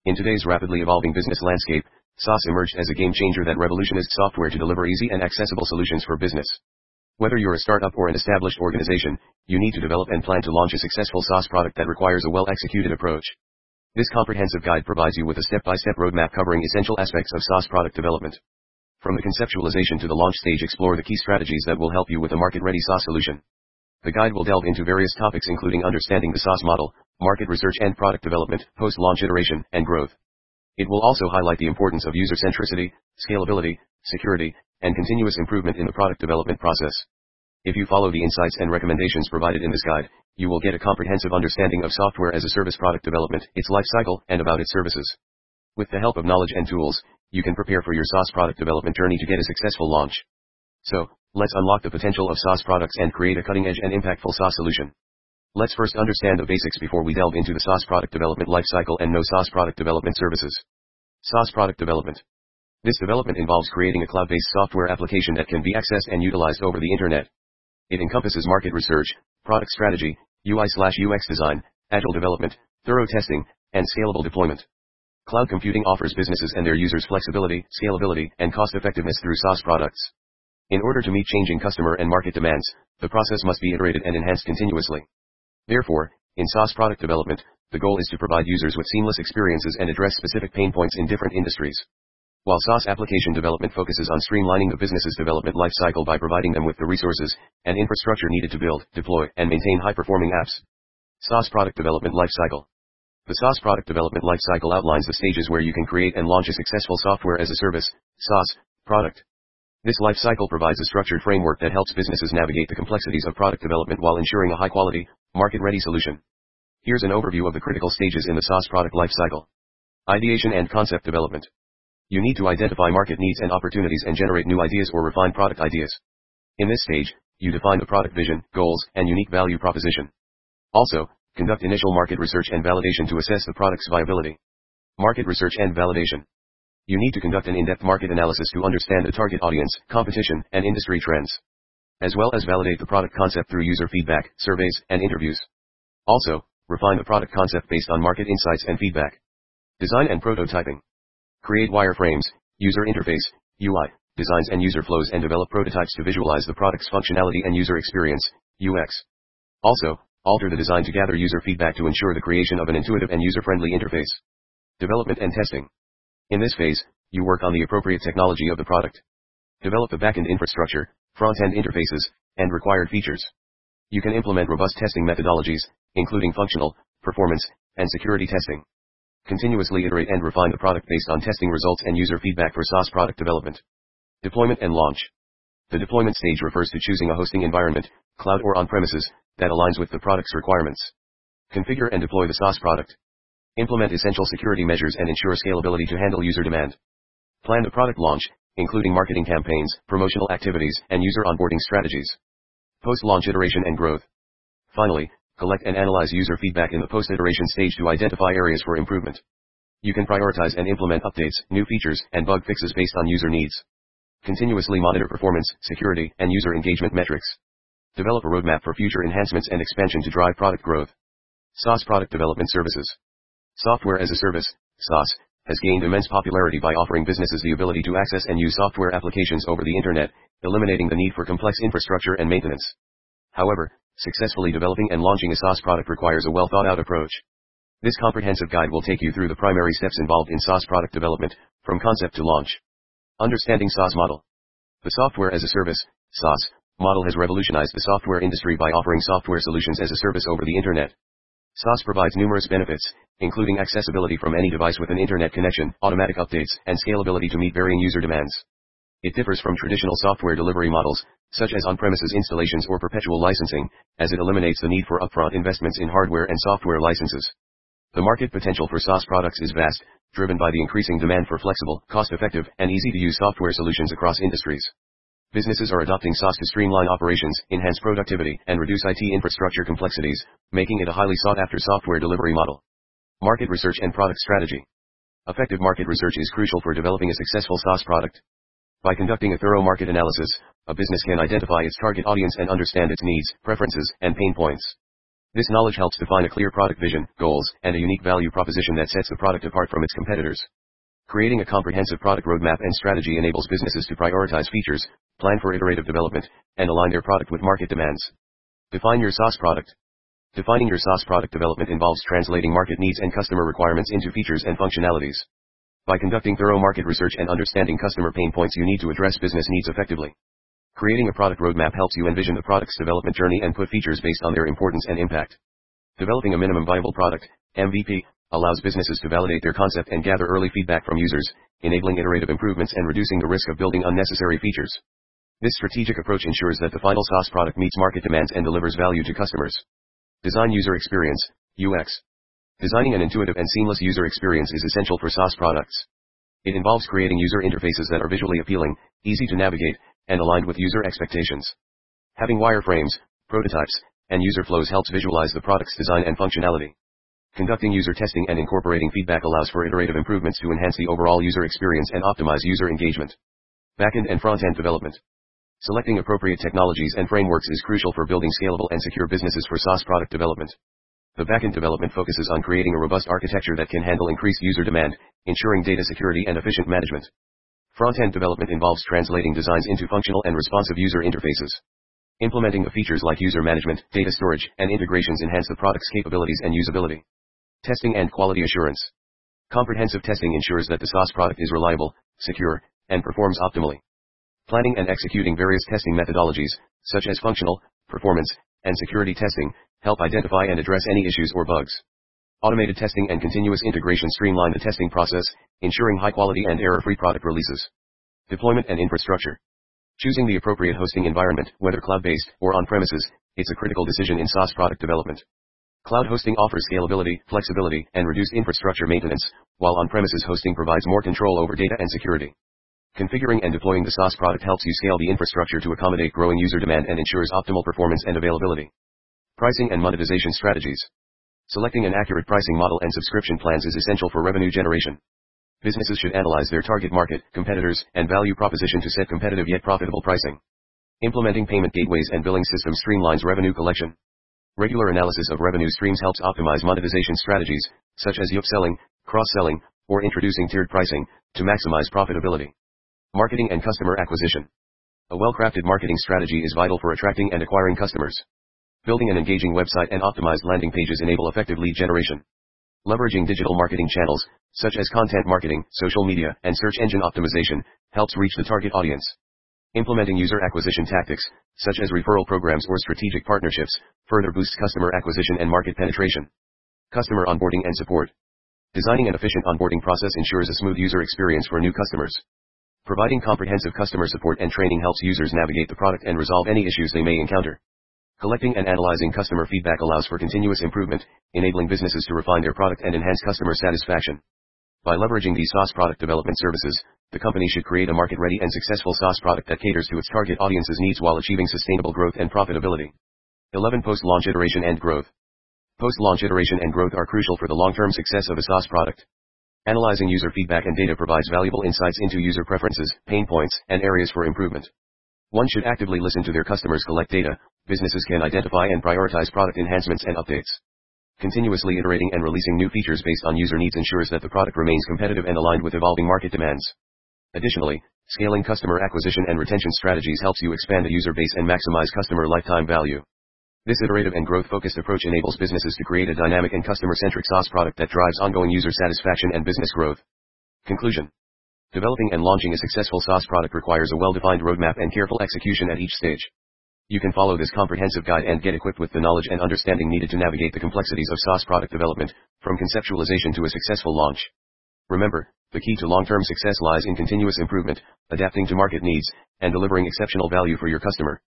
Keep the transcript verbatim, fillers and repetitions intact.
In today's rapidly evolving business landscape, SaaS emerged as a game changer that revolutionized software to deliver easy and accessible solutions for business. Whether you're a startup or an established organization, you need to develop and plan to launch a successful SaaS product that requires a well-executed approach. This comprehensive guide provides you with a step-by-step roadmap covering essential aspects of SaaS product development. From the conceptualization to the launch stage, explore the key strategies that will help you with a market-ready SaaS solution. The guide will delve into various topics including understanding the SaaS model, market research and product development, post-launch iteration, and growth. It will also highlight the importance of user centricity, scalability, security, and continuous improvement in the product development process. If you follow the insights and recommendations provided in this guide, you will get a comprehensive understanding of software as a service product development, its life cycle, and about its services. With the help of knowledge and tools, you can prepare for your SaaS product development journey to get a successful launch. So, let's unlock the potential of SaaS products and create a cutting-edge and impactful SaaS solution. Let's first understand the basics before we delve into the SaaS product development lifecycle and know SaaS product development services. SaaS product development. This development involves creating a cloud-based software application that can be accessed and utilized over the internet. It encompasses market research, product strategy, U I/U X design, agile development, thorough testing, and scalable deployment. Cloud computing offers businesses and their users flexibility, scalability, and cost-effectiveness through SaaS products. In order to meet changing customer and market demands, the process must be iterated and enhanced continuously. Therefore, in SaaS product development, the goal is to provide users with seamless experiences and address specific pain points in different industries. While SaaS application development focuses on streamlining the business's development lifecycle by providing them with the resources and infrastructure needed to build, deploy, and maintain high-performing apps. SaaS product development lifecycle. The SaaS product development lifecycle outlines the stages where you can create and launch a successful software as a service, SaaS, product. This lifecycle provides a structured framework that helps businesses navigate the complexities of product development while ensuring a high-quality, market-ready solution. Here's an overview of the critical stages in the SaaS product lifecycle. Ideation and concept development. You need to identify market needs and opportunities and generate new ideas or refine product ideas. In this stage, you define the product vision, goals, and unique value proposition. Also, conduct initial market research and validation to assess the product's viability. Market research and validation. You need to conduct an in-depth market analysis to understand the target audience, competition, and industry trends, as well as validate the product concept through user feedback, surveys, and interviews. Also, refine the product concept based on market insights and feedback. Design and prototyping. Create wireframes, user interface, U I, designs and user flows and develop prototypes to visualize the product's functionality and user experience, U X. Also, alter the design to gather user feedback to ensure the creation of an intuitive and user-friendly interface. Development and testing. In this phase, you work on the appropriate technology of the product. Develop the backend infrastructure, front-end interfaces, and required features. You can implement robust testing methodologies, including functional, performance, and security testing. Continuously iterate and refine the product based on testing results and user feedback for SaaS product development. Deployment and launch. The deployment stage refers to choosing a hosting environment, cloud or on-premises, that aligns with the product's requirements. Configure and deploy the SaaS product. Implement essential security measures and ensure scalability to handle user demand. Plan the product launch, including marketing campaigns, promotional activities, and user onboarding strategies. Post-launch iteration and growth. Finally, collect and analyze user feedback in the post-iteration stage to identify areas for improvement. You can prioritize and implement updates, new features, and bug fixes based on user needs. Continuously monitor performance, security, and user engagement metrics. Develop a roadmap for future enhancements and expansion to drive product growth. SaaS product development services. Software as a service, SaaS, has gained immense popularity by offering businesses the ability to access and use software applications over the internet, eliminating the need for complex infrastructure and maintenance. However, successfully developing and launching a SaaS product requires a well-thought-out approach. This comprehensive guide will take you through the primary steps involved in SaaS product development, from concept to launch. Understanding SaaS model. The software as a service, SaaS, model has revolutionized the software industry by offering software solutions as a service over the internet. SaaS provides numerous benefits, including accessibility from any device with an internet connection, automatic updates, and scalability to meet varying user demands. It differs from traditional software delivery models, such as on-premises installations or perpetual licensing, as it eliminates the need for upfront investments in hardware and software licenses. The market potential for SaaS products is vast, driven by the increasing demand for flexible, cost-effective, and easy-to-use software solutions across industries. Businesses are adopting SaaS to streamline operations, enhance productivity, and reduce I T infrastructure complexities, making it a highly sought-after software delivery model. Market research and product strategy. Effective market research is crucial for developing a successful SaaS product. By conducting a thorough market analysis, a business can identify its target audience and understand its needs, preferences, and pain points. This knowledge helps define a clear product vision, goals, and a unique value proposition that sets the product apart from its competitors. Creating a comprehensive product roadmap and strategy enables businesses to prioritize features, plan for iterative development, and align their product with market demands. Define your SaaS product. Defining your SaaS product development involves translating market needs and customer requirements into features and functionalities. By conducting thorough market research and understanding customer pain points, you need to address business needs effectively. Creating a product roadmap helps you envision the product's development journey and put features based on their importance and impact. Developing a minimum viable product, M V P, allows businesses to validate their concept and gather early feedback from users, enabling iterative improvements and reducing the risk of building unnecessary features. This strategic approach ensures that the final SaaS product meets market demands and delivers value to customers. Design user experience, U X. Designing an intuitive and seamless user experience is essential for SaaS products. It involves creating user interfaces that are visually appealing, easy to navigate, and aligned with user expectations. Having wireframes, prototypes, and user flows helps visualize the product's design and functionality. Conducting user testing and incorporating feedback allows for iterative improvements to enhance the overall user experience and optimize user engagement. Backend and front-end development. Selecting appropriate technologies and frameworks is crucial for building scalable and secure businesses for SaaS product development. The backend development focuses on creating a robust architecture that can handle increased user demand, ensuring data security and efficient management. Front-end development involves translating designs into functional and responsive user interfaces. Implementing the features like user management, data storage, and integrations enhance the product's capabilities and usability. Testing and quality assurance. Comprehensive testing ensures that the SaaS product is reliable, secure, and performs optimally. Planning and executing various testing methodologies, such as functional, performance, and security testing, help identify and address any issues or bugs. Automated testing and continuous integration streamline the testing process, ensuring high-quality and error-free product releases. Deployment and infrastructure. Choosing the appropriate hosting environment, whether cloud-based or on-premises, is a critical decision in SaaS product development. Cloud hosting offers scalability, flexibility, and reduced infrastructure maintenance, while on-premises hosting provides more control over data and security. Configuring and deploying the SaaS product helps you scale the infrastructure to accommodate growing user demand and ensures optimal performance and availability. Pricing and monetization strategies. Selecting an accurate pricing model and subscription plans is essential for revenue generation. Businesses should analyze their target market, competitors, and value proposition to set competitive yet profitable pricing. Implementing payment gateways and billing systems streamlines revenue collection. Regular analysis of revenue streams helps optimize monetization strategies, such as upselling, cross-selling, or introducing tiered pricing, to maximize profitability. Marketing and customer acquisition. A well-crafted marketing strategy is vital for attracting and acquiring customers. Building an engaging website and optimized landing pages enable effective lead generation. Leveraging digital marketing channels, such as content marketing, social media, and search engine optimization, helps reach the target audience. Implementing user acquisition tactics, such as referral programs or strategic partnerships, further boosts customer acquisition and market penetration. Customer onboarding and support. Designing an efficient onboarding process ensures a smooth user experience for new customers. Providing comprehensive customer support and training helps users navigate the product and resolve any issues they may encounter. Collecting and analyzing customer feedback allows for continuous improvement, enabling businesses to refine their product and enhance customer satisfaction. By leveraging these SaaS product development services, the company should create a market-ready and successful SaaS product that caters to its target audience's needs while achieving sustainable growth and profitability. eleven Post-launch iteration and growth. Post-launch iteration and growth are crucial for the long-term success of a SaaS product. Analyzing user feedback and data provides valuable insights into user preferences, pain points, and areas for improvement. One should actively listen to their customers, collect data. Businesses can identify and prioritize product enhancements and updates. Continuously iterating and releasing new features based on user needs ensures that the product remains competitive and aligned with evolving market demands. Additionally, scaling customer acquisition and retention strategies helps you expand the user base and maximize customer lifetime value. This iterative and growth-focused approach enables businesses to create a dynamic and customer-centric SaaS product that drives ongoing user satisfaction and business growth. Conclusion. Developing and launching a successful SaaS product requires a well-defined roadmap and careful execution at each stage. You can follow this comprehensive guide and get equipped with the knowledge and understanding needed to navigate the complexities of SaaS product development, from conceptualization to a successful launch. Remember, the key to long-term success lies in continuous improvement, adapting to market needs, and delivering exceptional value for your customer.